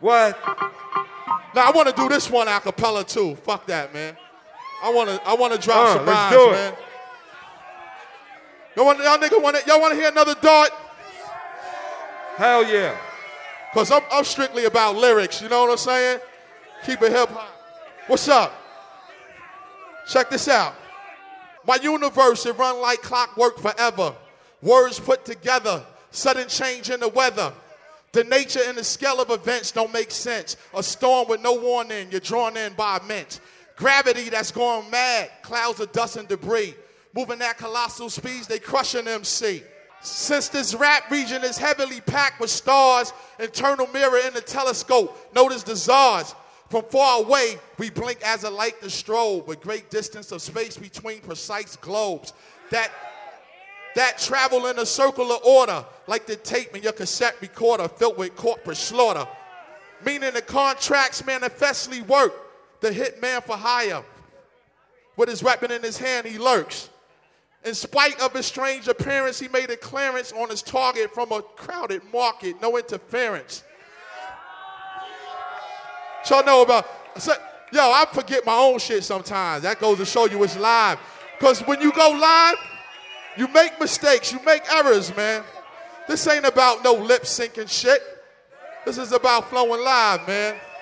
What? Now I want to do this one a cappella too. Fuck that, man. I want to drop some let's rhymes, do it. man. Y'all want to hear another dart? Hell yeah. Cause I'm strictly about lyrics. You know what I'm saying? Keep it hip hop. What's up? Check this out. My universe, it run like clockwork forever. Words put together, sudden change in the weather. The nature and the scale of events don't make sense. A storm with no warning, you're drawn in by immense. Gravity that's going mad, clouds of dust and debris. Moving at colossal speeds, they crushing MC. Since this rap region is heavily packed with stars, internal mirror in the telescope, notice the czars. From far away, we blink as a light to strobe, with great distance of space between precise globes. That travel in a circle of order, like the tape in your cassette recorder filled with corporate slaughter. Meaning the contracts manifestly work, the hit man for hire. With his weapon in his hand, he lurks. In spite of his strange appearance, he made a clearance on his target from a crowded market, no interference. Y'all know about, yo, I forget my own shit sometimes. That goes to show you it's live. Because when you go live, you make mistakes, you make errors, man. This ain't about no lip syncing shit. This is about flowing live, man.